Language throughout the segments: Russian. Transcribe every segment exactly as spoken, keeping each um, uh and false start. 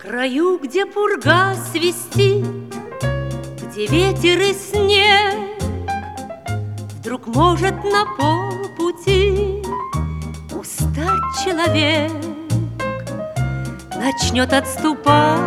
краю, где пурга свистит, где ветер и снег, вдруг может на полпути устать человек, начнет отступать,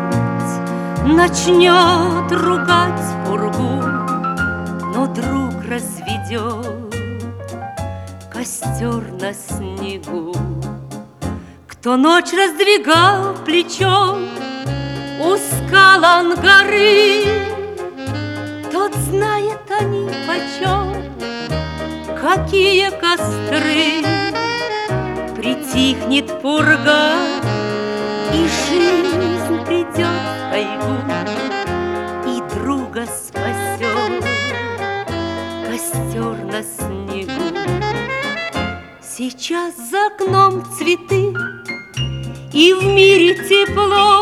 начнет ругать пургу, но друг разведет костер на снегу. Кто ночь раздвигал плечом у скал Ангары, тот знает они почем, какие костры. Притихнет пурга, и жизнь придет в тайгу, и друга спасет костер на снегу. Сейчас за окном цветы, и в мире тепло,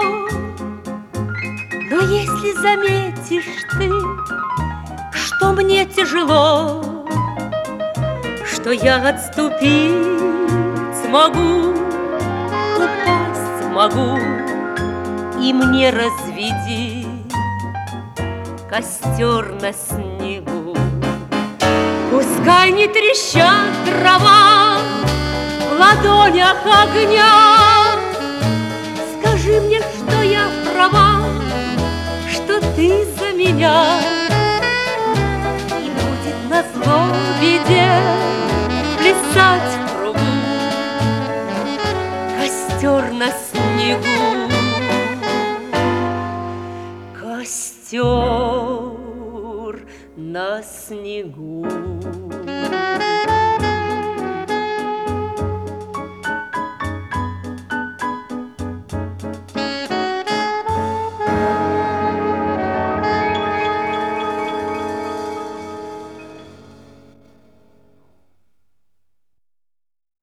но если заметишь ты, что мне тяжело, что я отступить смогу, упасть могу, и мне разведи костер на снегу. Пускай не трещат дрова в ладонях огня, скажи мне, что я права, что ты за меня. И будет назло беде плясать в кругу костер на снегу, костер на снегу.